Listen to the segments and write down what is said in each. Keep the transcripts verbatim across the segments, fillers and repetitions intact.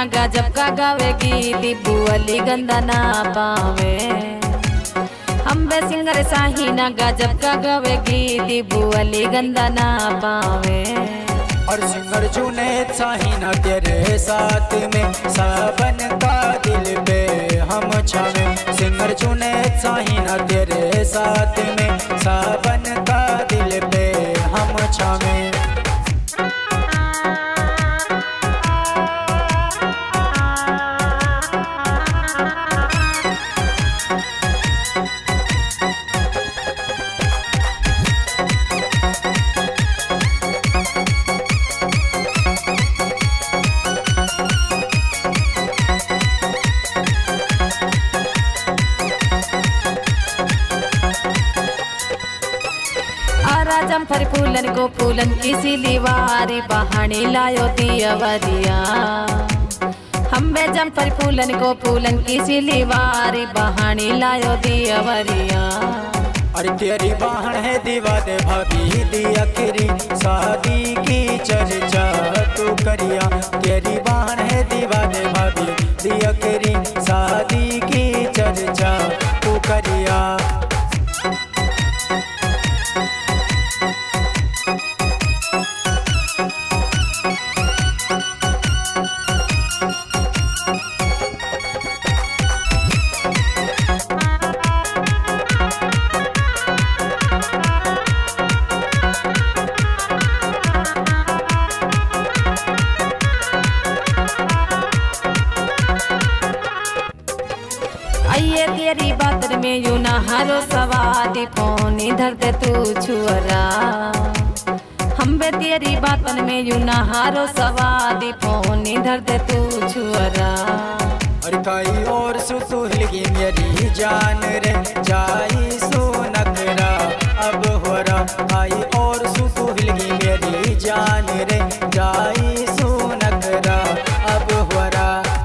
ना गजब का गावेगी दिब्बू अली गंदा ना पावे। अम्बे सिंगर साहिना गजब का गावेगी दिब्बू अली गंदा ना पावे। और सिंगर जुनैद साहिना तेरे साथ में सावन का दिल पे हम छावे। सिंगर जुनैद साहिना तेरे साथ में सावन का दिल पे हम छावे। जम्फर फूलन को फूलन की सिलीवारी बहानी लायो दियवरिया। हम्बे जम्फर फूलन को फूलन की सिलीवारी बहानी लायो दियवरिया। अरे तेरी बहन है दीवा दे भाभी दी अखरी शादी की चर्चा तू करिया। तेरी बहन है दीवा दे भाभी दी अखरी शादी की चर्चा तू करिया। आइए तेरी बात में यू ना हारो सवादी फोन इधर दे तू छुअरा। हम बे तेरी बातन में यू ना हारो सवादी फोन इधर दे तू छुअरा। और कई और सुतुहलगी मेरी जान रे जाई सुनखरा अब होरा। आई और सुतुहलगी मेरी जान रे जाई सुनखरा अब होरा।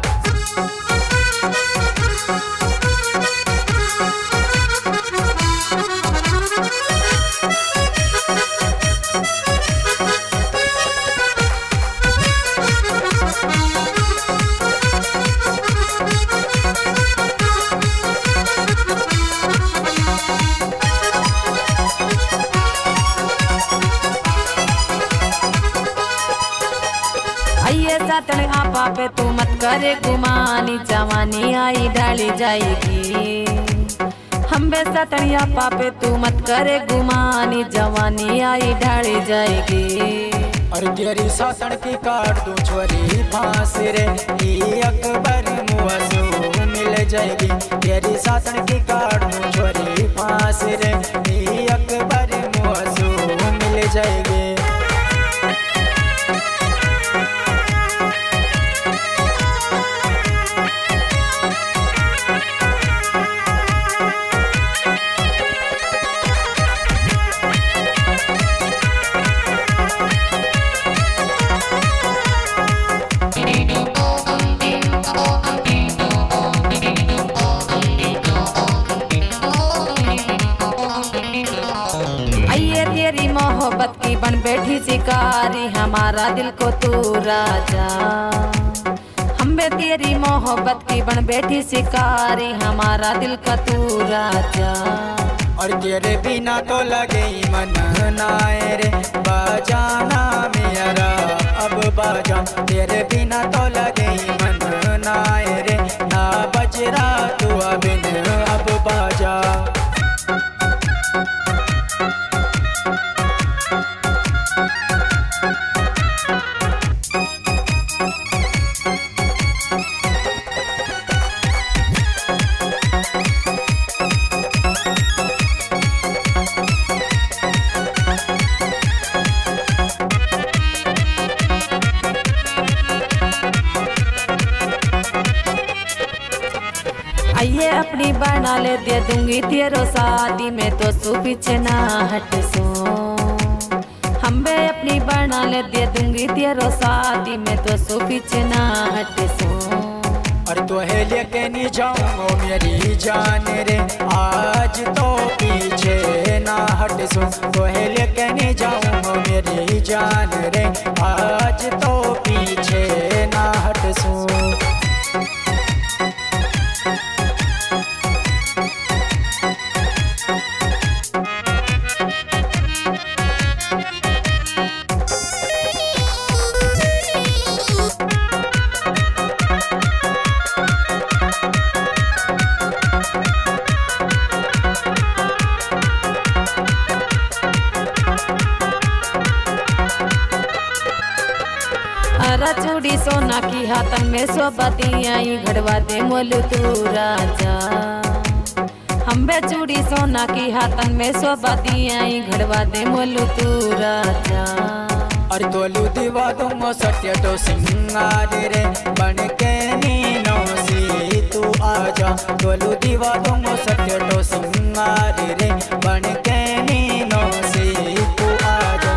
आइए सातन आपा पे तू मत करे गुमानी जवानी आई ढाली जाएगी। हम बे सातन आपा पे तू मत करे गुमानी जवानी आई ढाली जाएगी। और तेरी सासन की काट दूं छोरी फांस रे ई अकबर मुआसू मिल जाएगी। तेरी सासन की काट दूं छोरी फांस रे ई अकबर मुआसू मिल जाएगी। तेरी मोहब्बत की बन बैठी शिकारी हमारा दिल को तू राजा। हम बे तेरी मोहब्बत की बन बैठी शिकारी हमारा दिल का तू राजा। और तेरे बिना तो लगे मन नाए रे बजाना मेरा अब बाजा। तेरे बिना तो लगे मन नाए रे ना बजरा तू अबिन अब बाजा। आइए अपनी बना ले दे दूंगी तेरो शादी में तो सू पीछे ना हट सो। हम बे अपनी बना ले दे दूंगी तेरो शादी में तो सू पीछे ना हट सो। और तो है लेके नहीं जाऊँ मेरी जान रे, आज तो पीछे ना हट सो। तो है लेके नहीं जाऊँ मेरी जान रे, आज तो पीछे ना हट सो। अरा चूड़ी सोना की हाथन में सोबतियाई घड़वा दे मोलू तू राजा। हम्बे चूड़ी सोना की हाथन में सोबतियाई घड़वा दे मोलू तू राजा। और तोलू दीवा तुम सत्य तो सिंगार रे, बन के नीनो सी तू आजा। तोलू दीवा तुम सत्य तो सिंगार रे, बन के नीनो सी तू आजा।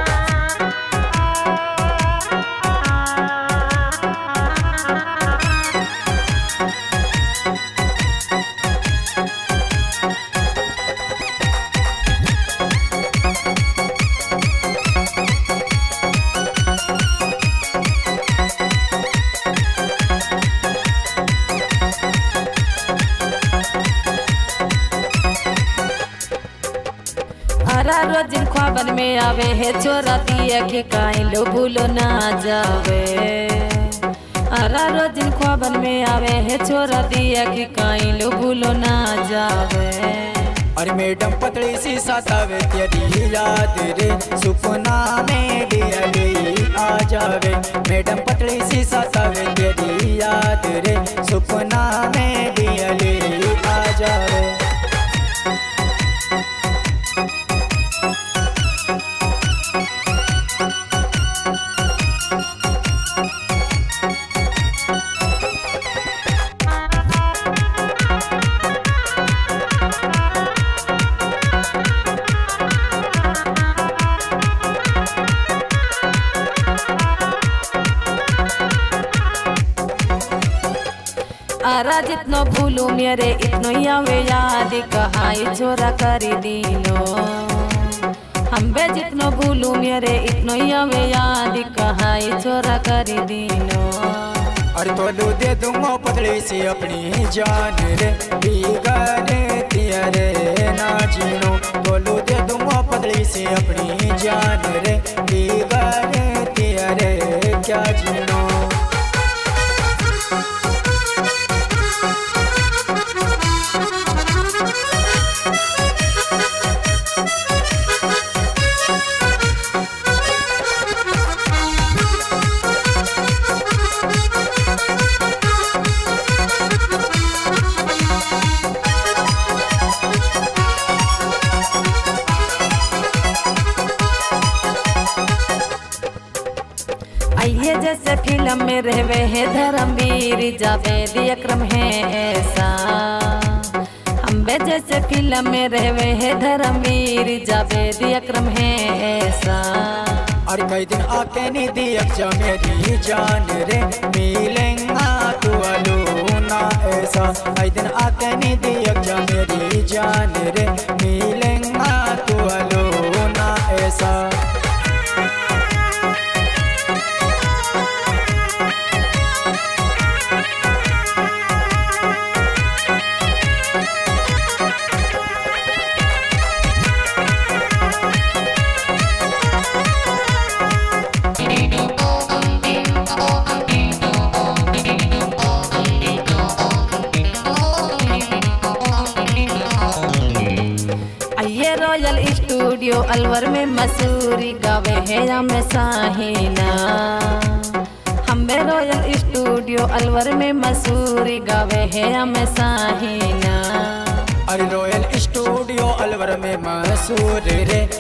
अरा रोजिन ख्वाबन में आवे है छोरा दिया के काई लो भूलो ना जावे। अरा रोजिन ख्वाबन में आवे है छोरा दिया के काई लो भूलो ना जावे। और मैडम पतली सी सतावे तेरी याद रे, सुपना में दियली आ जावे। मैडम पतली सी सतावे तेरी याद रे, सुपना में दियली आ जावे। अरा जितनो भूलू मेरे इतनो आवे याद, कहाई छोरा करी दीनो। हम्बे जितनो भूलू मेरे इतनो आवे याद, कहाई छोरा करी दीनो। और तोलू दे दूंगा पतली सी अपनी जान रे, बिगाड़े तेरे ना जीनो। तोलू दे दूंगा पतली सी अपनी जान रे, बिगाड़े तेरे क्या जीनो। आइए जैसे फिल्म में रहवे है धर्मवीर, जावेद अकरम है ऐसा। हम्बे जैसे फिल्म में रहवे है धर्मवीर, जावेद अकरम है ऐसा। और कई दिन आके नहीं दिया मेरी जान रे, मिलेंगा तू अलू ना ऐसा। कई दिन आके नहीं दिया मेरी जान रे, मिलेंगा तू अलू ना ऐसा। रॉयल स्टूडियो अलवर में मसूरी गावे है हमें साहिना। हमें रॉयल स्टूडियो अलवर में मसूरी गावे है हमें साहिना। अरे रॉयल स्टूडियो अलवर में मसूर रे,